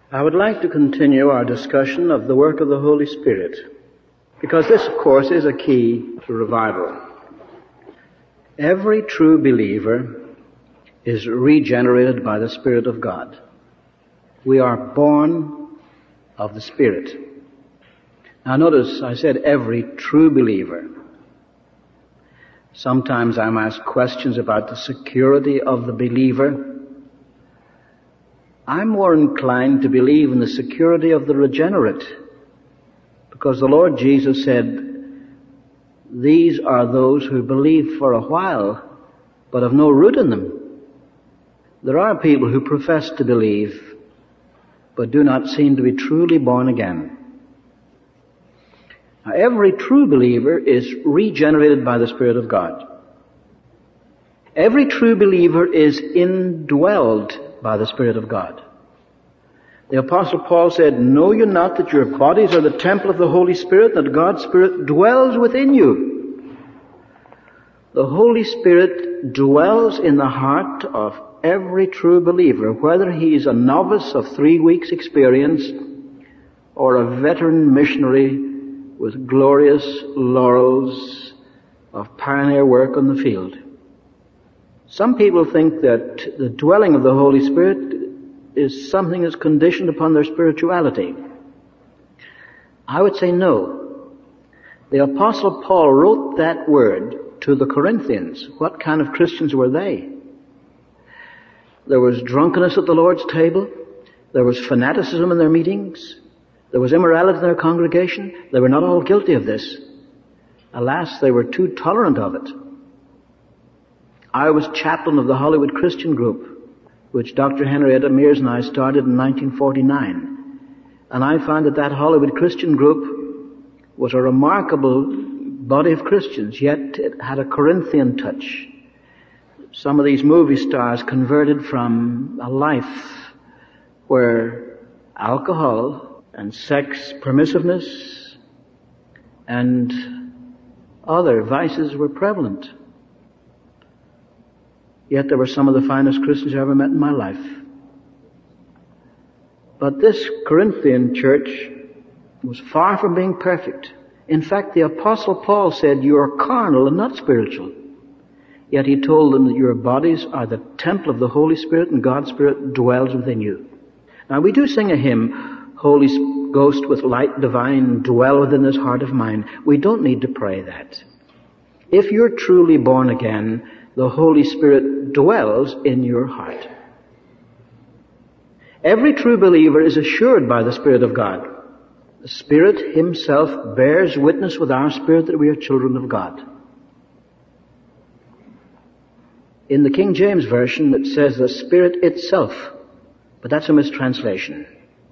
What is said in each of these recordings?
I would like to continue our discussion of the work of the Holy Spirit, because this, of course, is a key to revival. Every true believer is regenerated by the Spirit of God. We are born of the Spirit. Now notice I said every true believer. Sometimes I'm asked questions about the security of the believer. I'm more inclined to believe in the security of the regenerate, because the Lord Jesus said, "These are those who believe for a while, but have no root in them." There are people who profess to believe, but do not seem to be truly born again. Now, every true believer is regenerated by the Spirit of God. Every true believer is indwelled by the Spirit of God. The Apostle Paul said, "Know you not that your bodies are the temple of the Holy Spirit, that God's Spirit dwells within you?" The Holy Spirit dwells in the heart of every true believer, whether he is a novice of 3 weeks' experience or a veteran missionary with glorious laurels of pioneer work on the field. Some people think that the dwelling of the Holy Spirit is something that's conditioned upon their spirituality. I would say no. The Apostle Paul wrote that word to the Corinthians. What kind of Christians were they? There was drunkenness at the Lord's table. There was fanaticism in their meetings. There was immorality in their congregation. They were not all guilty of this. Alas, they were too tolerant of it. I was chaplain of the Hollywood Christian Group, which Dr. Henrietta Mears and I started in 1949. And I found that Hollywood Christian Group was a remarkable body of Christians, yet it had a Corinthian touch. Some of these movie stars converted from a life where alcohol and sex permissiveness and other vices were prevalent. Yet they were some of the finest Christians I ever met in my life. But this Corinthian church was far from being perfect. In fact, the Apostle Paul said, "You are carnal and not spiritual." Yet he told them that your bodies are the temple of the Holy Spirit and God's Spirit dwells within you. Now we do sing a hymn, "Holy Ghost with light divine, dwell within this heart of mine." We don't need to pray that. If you're truly born again, the Holy Spirit dwells in your heart. Every true believer is assured by the Spirit of God. The Spirit Himself bears witness with our spirit that we are children of God. In the King James Version it says the Spirit itself, but that's a mistranslation.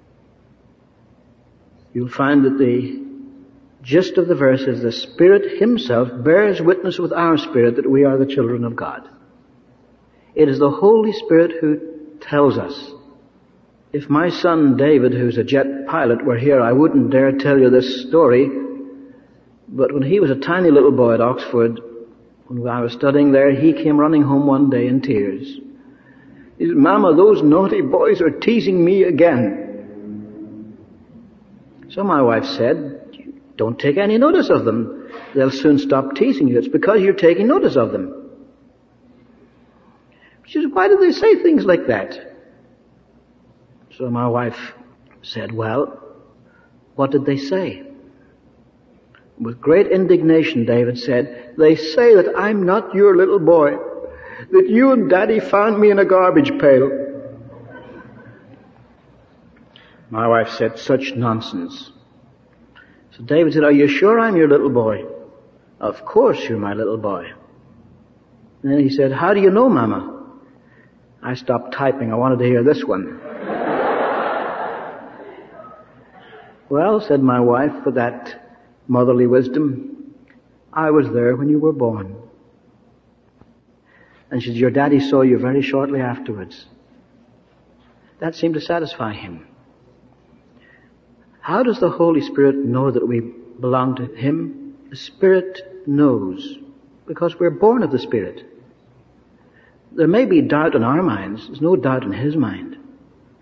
You'll find that the gist of the verse is the Spirit Himself bears witness with our spirit that we are the children of God. It is the Holy Spirit who tells us. If my son David, who's a jet pilot, were here, I wouldn't dare tell you this story. But when he was a tiny little boy at Oxford, when I was studying there, he came running home one day in tears. He said, "Mama, those naughty boys are teasing me again." So my wife said, "Don't take any notice of them. They'll soon stop teasing you. It's because you're taking notice of them." She said, "Why do they say things like that?" So my wife said, "Well, what did they say?" With great indignation, David said, "They say that I'm not your little boy, that you and Daddy found me in a garbage pail." My wife said, "Such nonsense." So David said, "Are you sure I'm your little boy?" "Of course you're my little boy." And then he said, "How do you know, Mama?" I stopped typing. I wanted to hear this one. "Well," said my wife with that motherly wisdom, "I was there when you were born." And she said, "Your daddy saw you very shortly afterwards." That seemed to satisfy him. How does the Holy Spirit know that we belong to Him? The Spirit knows, because we're born of the Spirit. There may be doubt in our minds. There's no doubt in His mind.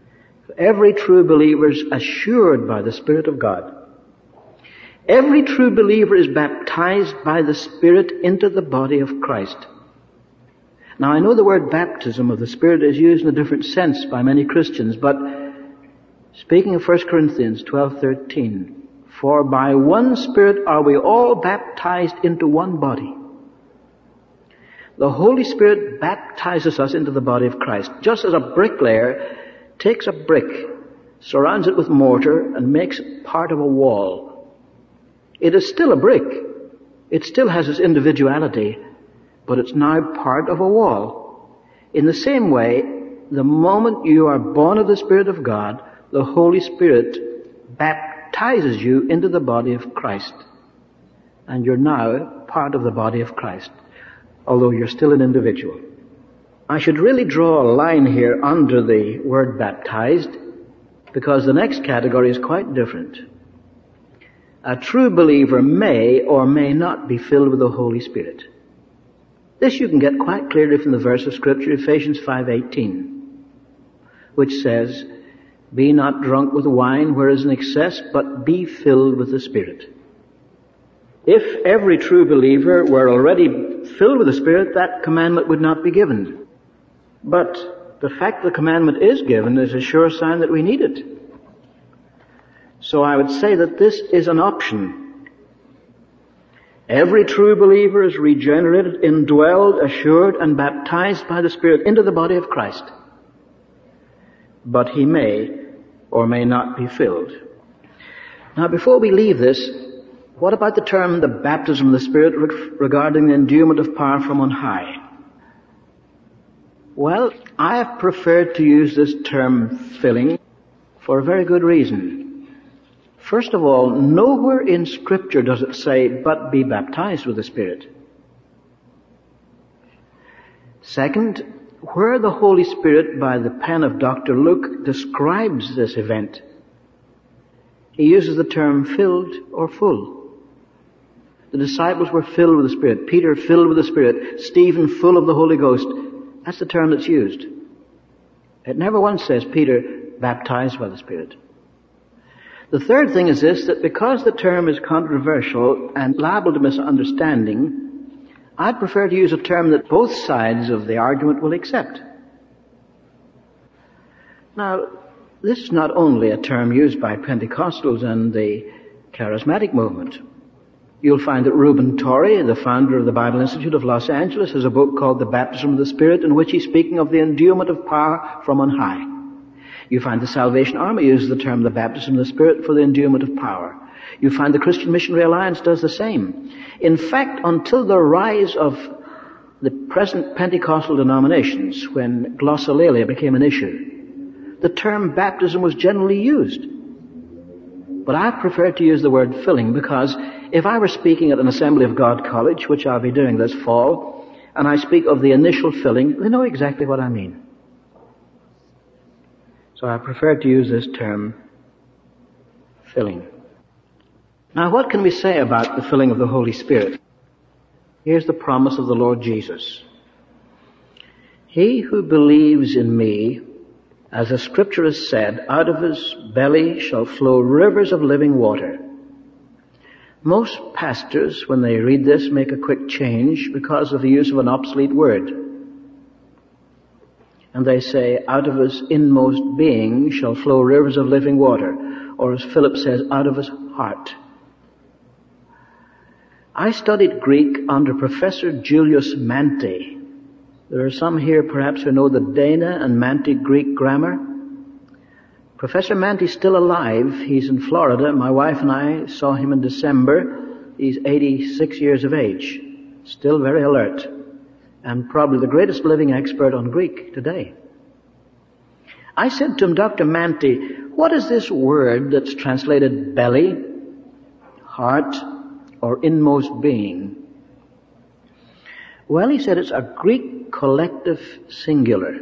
Every true believer is assured by the Spirit of God. Every true believer is baptized by the Spirit into the body of Christ. Now I know the word baptism of the Spirit is used in a different sense by many Christians, but speaking of 1 Corinthians 12:13, for by one Spirit are we all baptized into one body. The Holy Spirit baptizes us into the body of Christ, just as a bricklayer takes a brick, surrounds it with mortar, and makes it part of a wall. It is still a brick. It still has its individuality, but it's now part of a wall. In the same way, the moment you are born of the Spirit of God, the Holy Spirit baptizes you into the body of Christ. And you're now part of the body of Christ, although you're still an individual. I should really draw a line here under the word baptized, because the next category is quite different. A true believer may or may not be filled with the Holy Spirit. This you can get quite clearly from the verse of Scripture, Ephesians 5:18, which says, be not drunk with wine where is an excess, but be filled with the Spirit. If every true believer were already filled with the Spirit, that commandment would not be given. But the fact the commandment is given is a sure sign that we need it. So I would say that this is an option. Every true believer is regenerated, indwelled, assured, and baptized by the Spirit into the body of Christ. But he may or may not be filled. Now before we leave this, what about the term the baptism of the Spirit regarding the endowment of power from on high? Well, I have preferred to use this term filling for a very good reason. First of all, nowhere in Scripture does it say, but be baptized with the Spirit. Second, where the Holy Spirit, by the pen of Dr. Luke, describes this event, he uses the term filled or full. The disciples were filled with the Spirit. Peter filled with the Spirit. Stephen full of the Holy Ghost. That's the term that's used. It never once says Peter baptized by the Spirit. The third thing is this, that because the term is controversial and liable to misunderstanding, I'd prefer to use a term that both sides of the argument will accept. Now, this is not only a term used by Pentecostals and the charismatic movement. You'll find that Reuben Torrey, the founder of the Bible Institute of Los Angeles, has a book called The Baptism of the Spirit, in which he's speaking of the endowment of power from on high. You find the Salvation Army uses the term the baptism of the Spirit for the endowment of power. You find the Christian Missionary Alliance does the same. In fact, until the rise of the present Pentecostal denominations, when glossolalia became an issue, the term baptism was generally used. But I prefer to use the word filling, because if I were speaking at an Assembly of God college, which I'll be doing this fall, and I speak of the initial filling, they know exactly what I mean. So I prefer to use this term, filling. Now what can we say about the filling of the Holy Spirit? Here's the promise of the Lord Jesus. He who believes in me, as the Scripture has said, out of his belly shall flow rivers of living water. Most pastors, when they read this, make a quick change because of the use of an obsolete word. And they say, out of his inmost being shall flow rivers of living water. Or as Philip says, out of his heart. I studied Greek under Professor Julius Manti. There are some here perhaps who know the Dana and Manti Greek grammar. Professor Manti's still alive. He's in Florida. My wife and I saw him in December. He's 86 years of age. Still very alert. And probably the greatest living expert on Greek today. I said to him, Dr. Manti, what is this word that's translated belly, heart, or inmost being? Well, he said it's a Greek collective singular.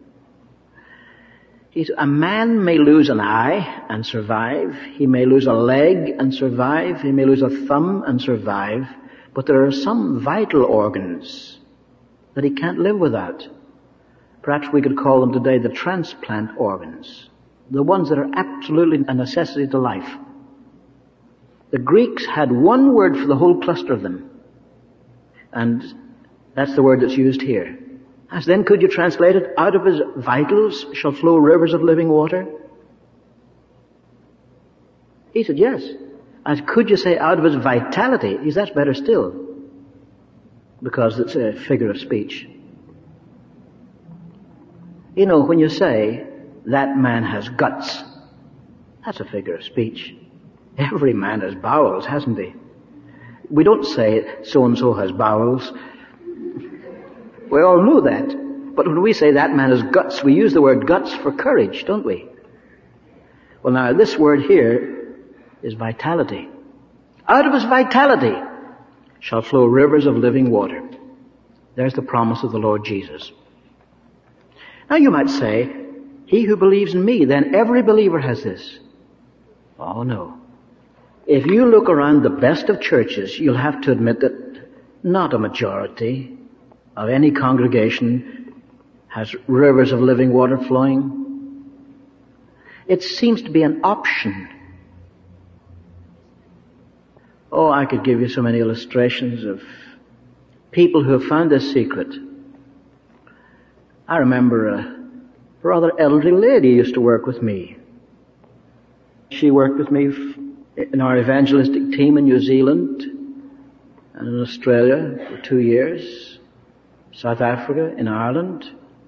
A man may lose an eye and survive. He may lose a leg and survive. He may lose a thumb and survive. But there are some vital organs that he can't live without. Perhaps we could call them today the transplant organs. The ones that are absolutely a necessity to life. The Greeks had one word for the whole cluster of them. And that's the word that's used here. As then could you translate it? Out of his vitals shall flow rivers of living water? He said yes. And could you say out of his vitality? He said that's better still. Because it's a figure of speech. You know, when you say, that man has guts, that's a figure of speech. Every man has bowels, hasn't he? We don't say, so-and-so has bowels. We all know that. But when we say that man has guts, we use the word guts for courage, don't we? Well now, this word here is vitality. Out of his vitality shall flow rivers of living water. There's the promise of the Lord Jesus. Now you might say, he who believes in me, then every believer has this. Oh no. If you look around the best of churches, you'll have to admit that not a majority of any congregation has rivers of living water flowing. It seems to be an option. Oh, I could give you so many illustrations of people who have found this secret. I remember a rather elderly lady used to work with me. She worked with me in our evangelistic team in New Zealand and in Australia for 2 years, South Africa, in Ireland.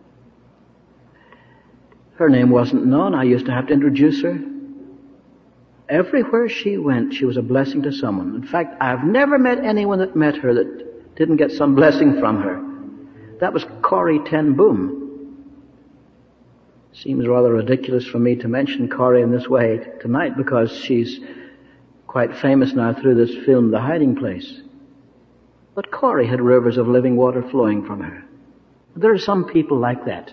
Her name wasn't known. I used to have to introduce her. Everywhere she went, she was a blessing to someone. In fact, I've never met anyone that met her that didn't get some blessing from her. That was Corrie ten Boom. Seems rather ridiculous for me to mention Corrie in this way tonight because she's quite famous now through this film, The Hiding Place. But Corrie had rivers of living water flowing from her. There are some people like that.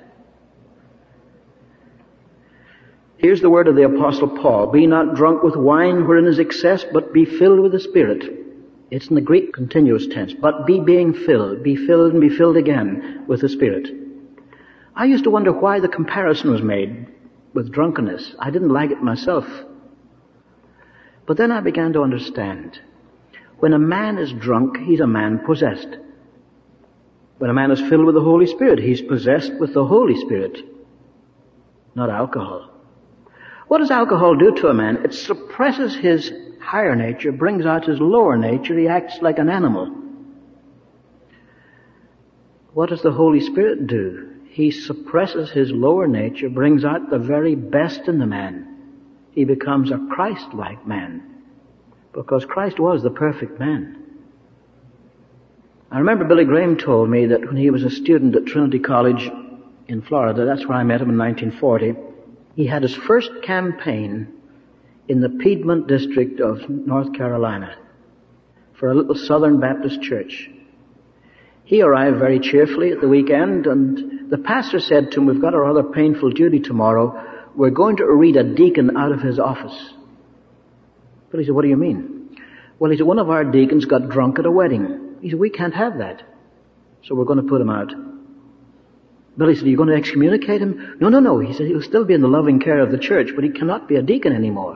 Here's the word of the Apostle Paul. Be not drunk with wine wherein is excess, but be filled with the Spirit. It's in the Greek continuous tense. But be being filled. Be filled and be filled again with the Spirit. I used to wonder why the comparison was made with drunkenness. I didn't like it myself. But then I began to understand. When a man is drunk, he's a man possessed. When a man is filled with the Holy Spirit, he's possessed with the Holy Spirit, not alcohol. What does alcohol do to a man? It suppresses his higher nature, brings out his lower nature. He acts like an animal. What does the Holy Spirit do? He suppresses his lower nature, brings out the very best in the man. He becomes a Christ-like man, because Christ was the perfect man. I remember Billy Graham told me that when he was a student at Trinity College in Florida, that's where I met him in 1940, he had his first campaign in the Piedmont district of North Carolina for a little Southern Baptist church. He arrived very cheerfully at the weekend, and the pastor said to him, we've got a rather painful duty tomorrow. We're going to read a deacon out of his office. But he said, what do you mean? Well, he said, one of our deacons got drunk at a wedding. He said, we can't have that. So we're going to put him out. Billy said, are you going to excommunicate him? No. He said, he'll still be in the loving care of the church, but he cannot be a deacon anymore.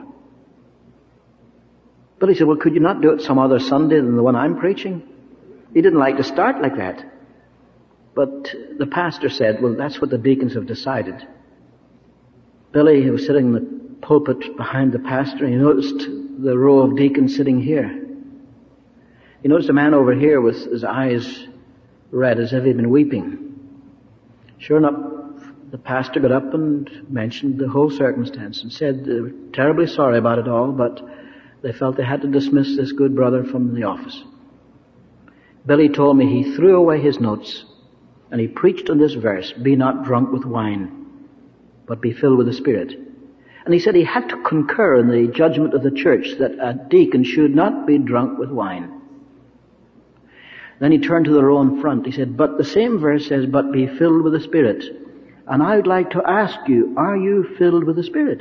Billy said, well, could you not do it some other Sunday than the one I'm preaching? He didn't like to start like that. But the pastor said, well, that's what the deacons have decided. Billy, he was sitting in the pulpit behind the pastor, and he noticed the row of deacons sitting here. He noticed a man over here with his eyes red as if he'd been weeping. Sure enough, the pastor got up and mentioned the whole circumstance and said they were terribly sorry about it all, but they felt they had to dismiss this good brother from the office. Billy told me he threw away his notes and he preached on this verse, be not drunk with wine, but be filled with the Spirit. And he said he had to concur in the judgment of the church that a deacon should not be drunk with wine. Then he turned to the row in front. He said, but the same verse says, but be filled with the Spirit. And I would like to ask you, are you filled with the Spirit?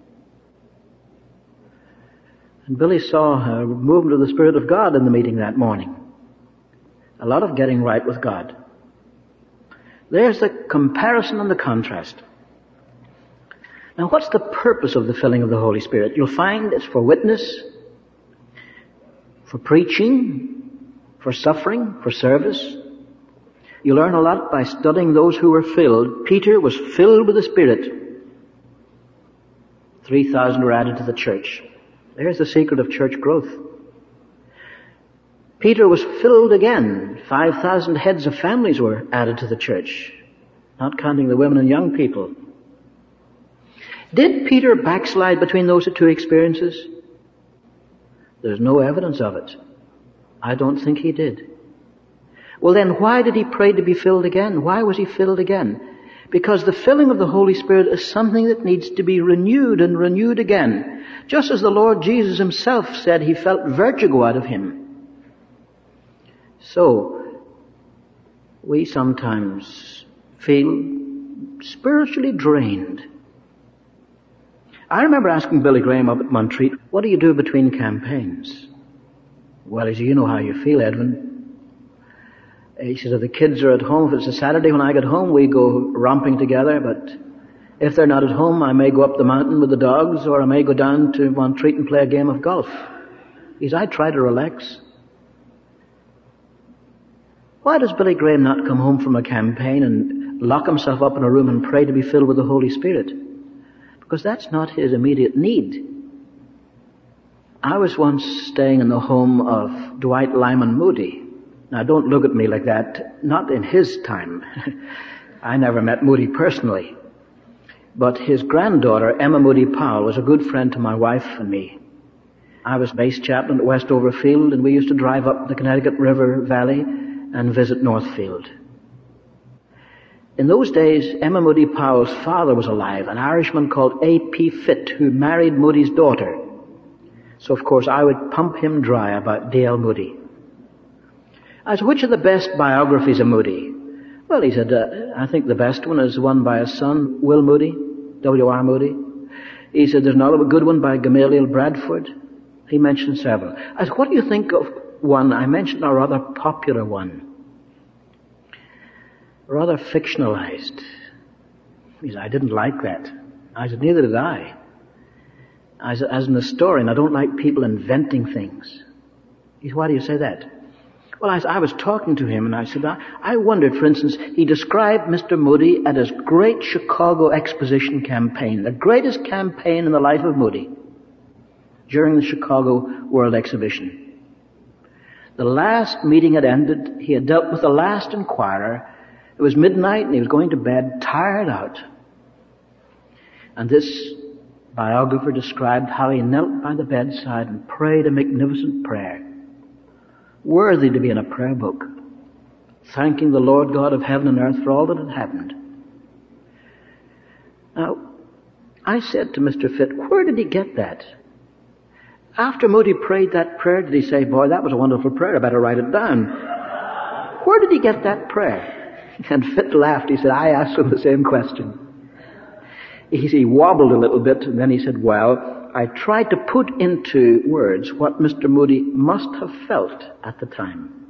And Billy saw a movement of the Spirit of God in the meeting that morning. A lot of getting right with God. There's the comparison and the contrast. Now, what's the purpose of the filling of the Holy Spirit? You'll find it's for witness, for preaching, for suffering, for service. You learn a lot by studying those who were filled. Peter was filled with the Spirit. 3,000 were added to the church. There's the secret of church growth. Peter was filled again. 5,000 heads of families were added to the church, not counting the women and young people. Did Peter backslide between those two experiences? There's no evidence of it. I don't think he did. Well then, why did he pray to be filled again? Why was he filled again? Because the filling of the Holy Spirit is something that needs to be renewed and renewed again. Just as the Lord Jesus himself said he felt vertigo out of him. So, we sometimes feel spiritually drained. I remember asking Billy Graham up at Montreat, what do you do between campaigns? Well, he said, you know how you feel, Edwin. He said, if the kids are at home, if it's a Saturday when I get home, we go romping together, but if they're not at home, I may go up the mountain with the dogs, or I may go down to Montreat and play a game of golf. He said, I try to relax. Why does Billy Graham not come home from a campaign and lock himself up in a room and pray to be filled with the Holy Spirit? Because that's not his immediate need. I was once staying in the home of Dwight Lyman Moody. Now don't look at me like that, not in his time. I never met Moody personally. But his granddaughter, Emma Moody Powell, was a good friend to my wife and me. I was base chaplain at Westover Field, and we used to drive up the Connecticut River Valley and visit Northfield. In those days, Emma Moody Powell's father was alive, an Irishman called A.P. Fitt, who married Moody's daughter. So, of course, I would pump him dry about D.L. Moody. I said, which are the best biographies of Moody? Well, he said, I think the best one is one by his son, Will Moody, W.R. Moody. He said, there's another good one by Gamaliel Bradford. He mentioned several. I said, what do you think of one? I mentioned a rather popular one. Rather fictionalized. He said, I didn't like that. I said, neither did I. I said, as an historian, I don't like people inventing things. He said, why do you say that? Well, I was talking to him and I said, I wondered, for instance, he described Mr. Moody at his great Chicago Exposition campaign, the greatest campaign in the life of Moody, during the Chicago World Exhibition. The last meeting had ended. He had dealt with the last inquirer. It was midnight and he was going to bed, tired out. And this biographer described how he knelt by the bedside and prayed a magnificent prayer, worthy to be in a prayer book, thanking the Lord God of heaven and earth for all that had happened. Now, I said to Mr. Fitt, where did he get that? After Moody prayed that prayer, did he say, boy, that was a wonderful prayer, I better write it down? Where did he get that prayer? And Fitt laughed. He said, I asked him the same question. He wobbled a little bit, and then he said, well, I tried to put into words what Mr. Moody must have felt at the time.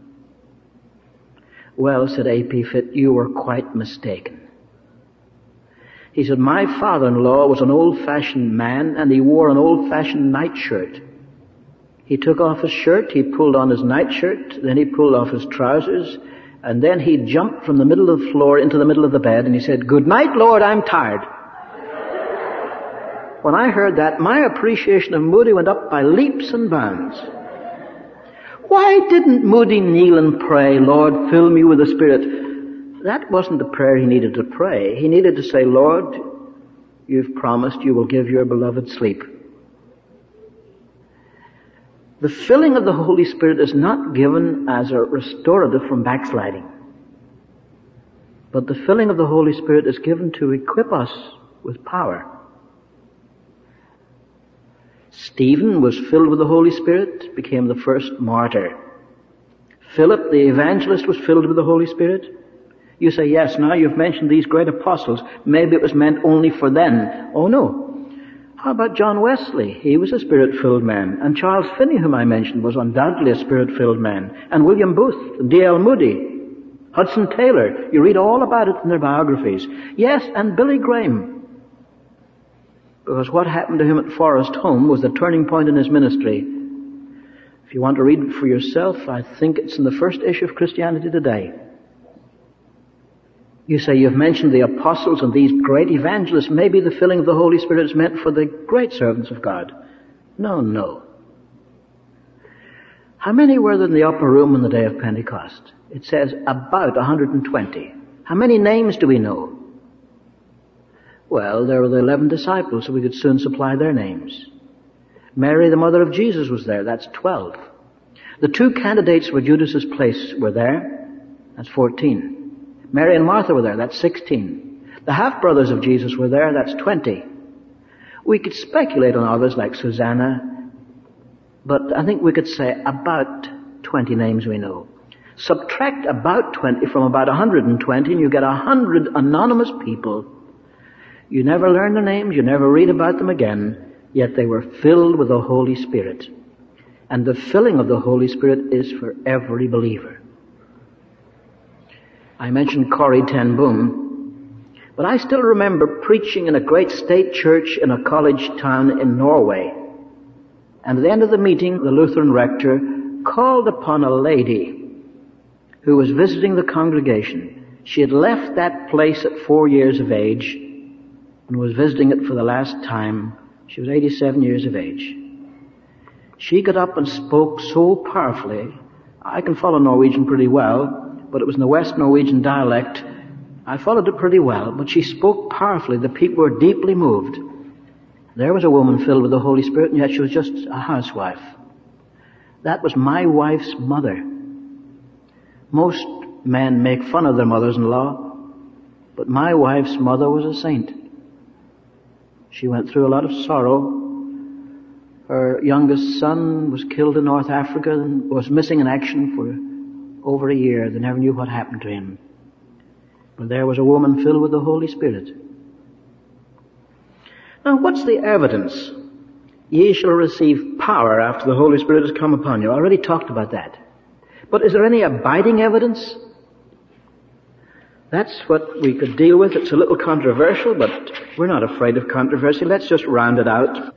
Well, said A.P. Fitt, you were quite mistaken. He said, my father-in-law was an old-fashioned man, and he wore an old-fashioned nightshirt. He took off his shirt, he pulled on his nightshirt, then he pulled off his trousers, and then he jumped from the middle of the floor into the middle of the bed, and he said, good night, Lord, I'm tired. When I heard that, my appreciation of Moody went up by leaps and bounds. Why didn't Moody kneel and pray, Lord, fill me with the Spirit? That wasn't the prayer he needed to pray. He needed to say, Lord, you've promised you will give your beloved sleep. The filling of the Holy Spirit is not given as a restorative from backsliding. But the filling of the Holy Spirit is given to equip us with power. Stephen was filled with the Holy Spirit, became the first martyr. Philip, the evangelist, was filled with the Holy Spirit. You say, yes, now you've mentioned these great apostles. Maybe it was meant only for them. Oh no. How about John Wesley? He was a Spirit-filled man. And Charles Finney, whom I mentioned, was undoubtedly a Spirit-filled man. And William Booth, and D.L. Moody, Hudson Taylor. You read all about it in their biographies. Yes, and Billy Graham. Because what happened to him at Forest Home was the turning point in his ministry. If you want to read it for yourself, I think it's in the first issue of Christianity Today. You say you've mentioned the apostles and these great evangelists. Maybe the filling of the Holy Spirit is meant for the great servants of God. No. How many were there in the upper room on the day of Pentecost? It says about 120. How many names do we know? Well, there were the 11 disciples, so we could soon supply their names. Mary, the mother of Jesus, was there. That's 12. The 2 candidates for Judas's place were there. That's 14. Mary and Martha were there. That's 16. The half-brothers of Jesus were there. That's 20. We could speculate on others like Susanna, but I think we could say about 20 names we know. Subtract about 20 from about 120 and you get 100 anonymous people. You never learn their names, you never read about them again, yet they were filled with the Holy Spirit. And the filling of the Holy Spirit is for every believer. I mentioned Corrie ten Boom, but I still remember preaching in a great state church in a college town in Norway. And at the end of the meeting, the Lutheran rector called upon a lady who was visiting the congregation. She had left that place at 4 years of age and was visiting it for the last time. She was 87 years of age. She got up and spoke so powerfully. I can follow Norwegian pretty well, but it was in the West Norwegian dialect. I followed it pretty well, but she spoke powerfully. The people were deeply moved. There was a woman filled with the Holy Spirit, and yet she was just a housewife. That was my wife's mother. Most men make fun of their mothers-in-law, but my wife's mother was a saint. She went through a lot of sorrow. Her youngest son was killed in North Africa and was missing in action for over a year. They never knew what happened to him. But there was a woman filled with the Holy Spirit. Now, what's the evidence? Ye shall receive power after the Holy Spirit has come upon you. I already talked about that. But is there any abiding evidence? That's what we could deal with. It's a little controversial, but we're not afraid of controversy. Let's just round it out.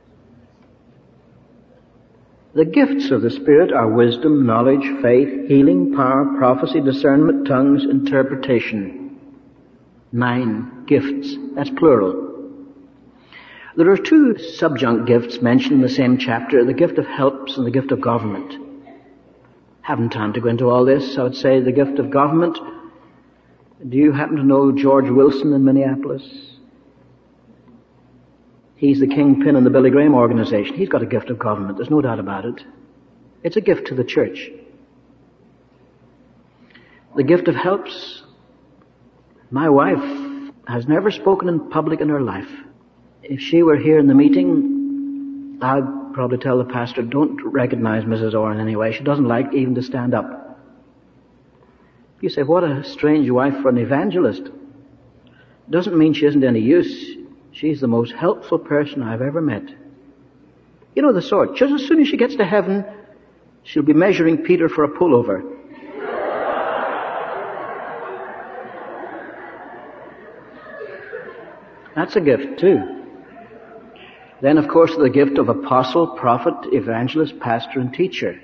The gifts of the Spirit are wisdom, knowledge, faith, healing, power, prophecy, discernment, tongues, interpretation. 9 gifts. That's plural. There are 2 subjunct gifts mentioned in the same chapter, the gift of helps and the gift of government. Haven't time to go into all this. I would say the gift of government. Do you happen to know George Wilson in Minneapolis? He's the kingpin in the Billy Graham organization. He's got a gift of government. There's no doubt about it. It's a gift to the church. The gift of helps. My wife has never spoken in public in her life. If she were here in the meeting, I'd probably tell the pastor, don't recognize Mrs. Orr in any way. She doesn't like even to stand up. You say, what a strange wife for an evangelist. Doesn't mean she isn't any use. She's the most helpful person I've ever met. You know the sort. Just as soon as she gets to heaven, she'll be measuring Peter for a pullover. That's a gift too. Then, of course, the gift of apostle, prophet, evangelist, pastor, and teacher.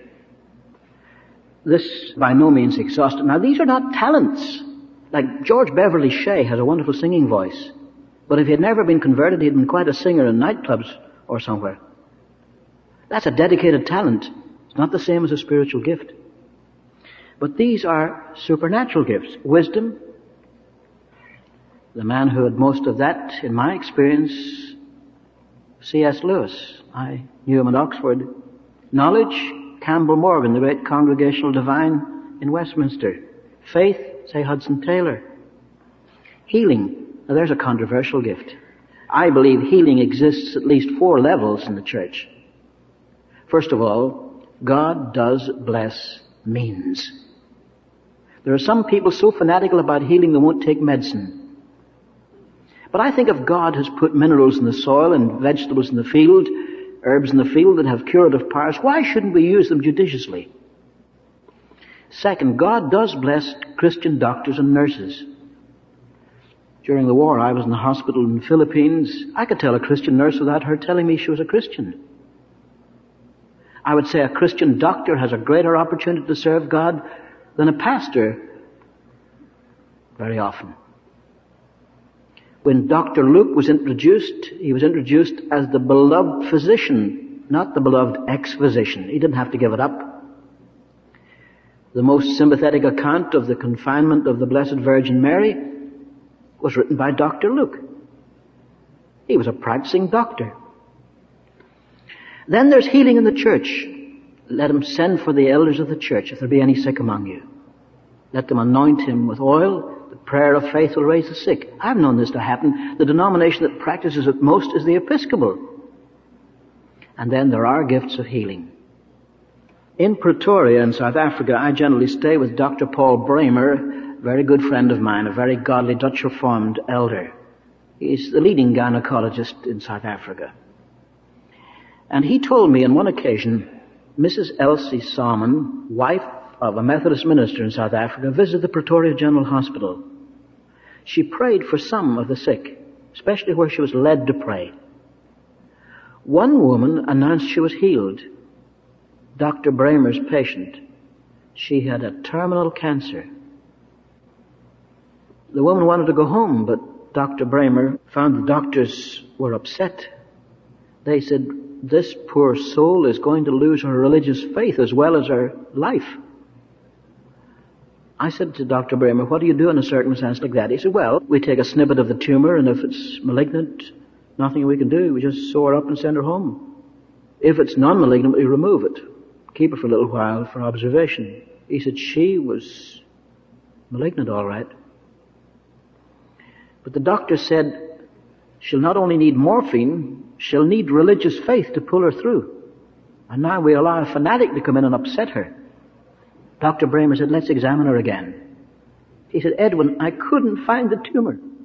This by no means exhaustive. Now, these are not talents. Like George Beverly Shea has a wonderful singing voice. But if he had never been converted, he'd been quite a singer in nightclubs or somewhere. That's a dedicated talent. It's not the same as a spiritual gift. But these are supernatural gifts. Wisdom. The man who had most of that, in my experience, C.S. Lewis. I knew him at Oxford. Knowledge, Campbell Morgan, the great congregational divine in Westminster. Faith, say Hudson Taylor. Healing. Now there's a controversial gift. I believe healing exists at least 4 levels in the church. First of all, God does bless means. There are some people so fanatical about healing they won't take medicine. But I think if God has put minerals in the soil and vegetables in the field, herbs in the field that have curative powers, why shouldn't we use them judiciously? Second, God does bless Christian doctors and nurses. During the war, I was in the hospital in the Philippines. I could tell a Christian nurse without her telling me she was a Christian. I would say a Christian doctor has a greater opportunity to serve God than a pastor very often. When Dr. Luke was introduced, he was introduced as the beloved physician, not the beloved ex-physician. He didn't have to give it up. The most sympathetic account of the confinement of the Blessed Virgin Mary was written by Dr. Luke. He was a practicing doctor. Then there's healing in the church. Let him send for the elders of the church if there be any sick among you. Let them anoint him with oil. The prayer of faith will raise the sick. I've known this to happen. The denomination that practices it most is the Episcopal. And then there are gifts of healing. In Pretoria in South Africa, I generally stay with Dr. Paul Bramer, a very good friend of mine, a very godly Dutch Reformed elder. He's the leading gynecologist in South Africa. And he told me on one occasion, Mrs. Elsie Salmon, wife of a Methodist minister in South Africa, visited the Pretoria General Hospital. She prayed for some of the sick, especially where she was led to pray. One woman announced she was healed. Dr. Bramer's patient. She had a terminal cancer. The woman wanted to go home, but Dr. Bramer found the doctors were upset. They said, this poor soul is going to lose her religious faith as well as her life. I said to Dr. Bramer, what do you do in a circumstance like that? He said, well, we take a snippet of the tumor, and if it's malignant, nothing we can do. We just sew her up and send her home. If it's non-malignant, we remove it. Keep her for a little while for observation. He said she was malignant, all right. But the doctor said she'll not only need morphine, she'll need religious faith to pull her through. And now we allow a fanatic to come in and upset her. Dr. Bramer said, let's examine her again. He said, Edwin, I couldn't find the tumor.